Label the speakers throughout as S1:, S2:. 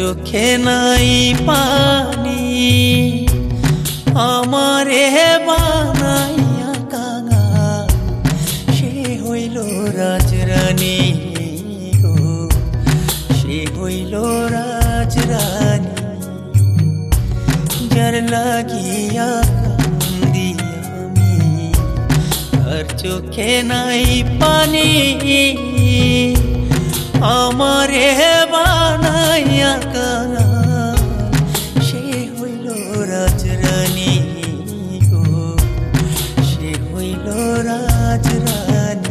S1: চোখে নাই পানি আমারে বানাইয়া কাঙাল সে হইল রাজরানী গো সে হইল রাজরানী যার লাগিয়া কান্দি আমি তার চোখে নাই পানি আমারে বানাইয়া কাঙাল সে হইল রাজরানী গো সে হইল রাজরানী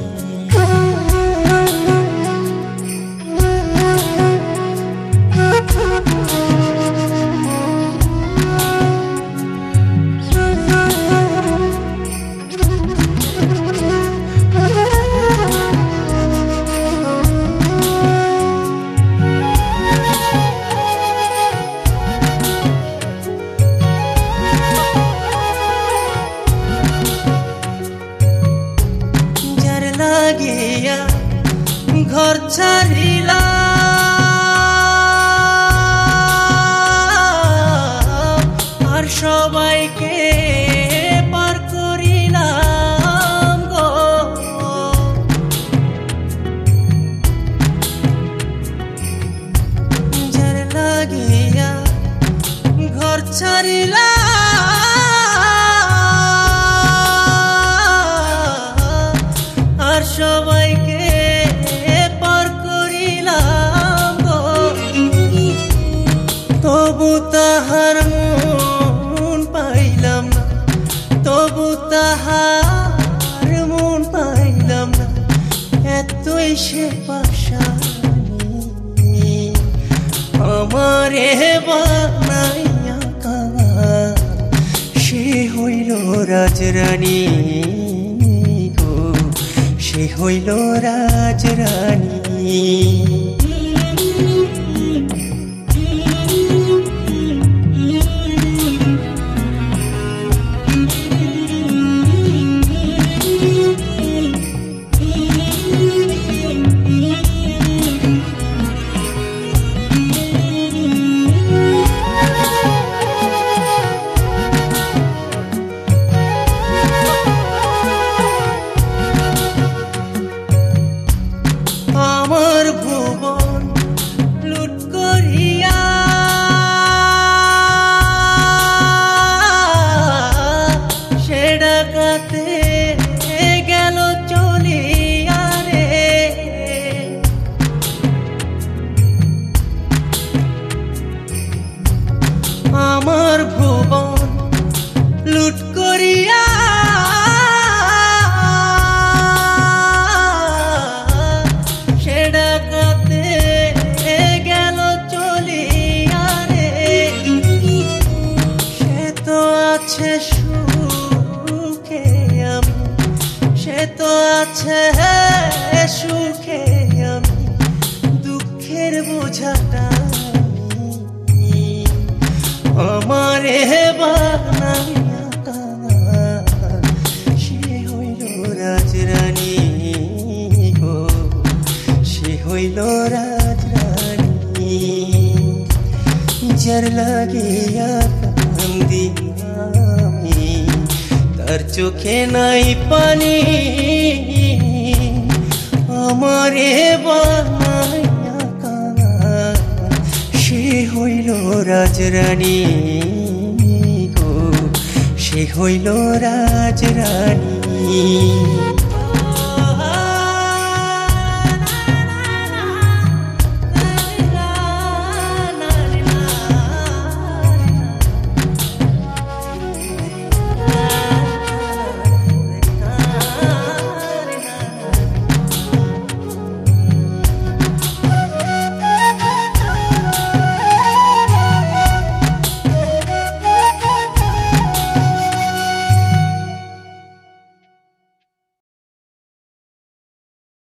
S1: লাগিয়া ঘর ছাড়িলাম আর সবাইকে পার করিলাম গো যার লাগিয়া ঘর ছাড়িলাম সবাইকে পার করিলাম গো তবু তাহার মন পাইলাম না তবু তাহার মন পাইলাম না এতই সে পাশানি আমারে বানাইয়া কাঙাল সে হইল রাজরানী সে হইল রাজরানী আমার ভুবন লুট করিয়া সে ডাকাতে গেল চলিয়া রে আমার ভুবন লুট করিয়া সুখে আমি সে তো আছে সুখে আমি দুঃখের বোঝাটা আমারে বানাইয়া কাঙাল সে হইল রাজরানী গো সে হইল রাজরানী যার লাগিয়া কান্দি আমি তার চোখে নাই পানি আমারে বানাইয়া কাঙাল সে হইল রাজরানী গো সে হইল রাজরানী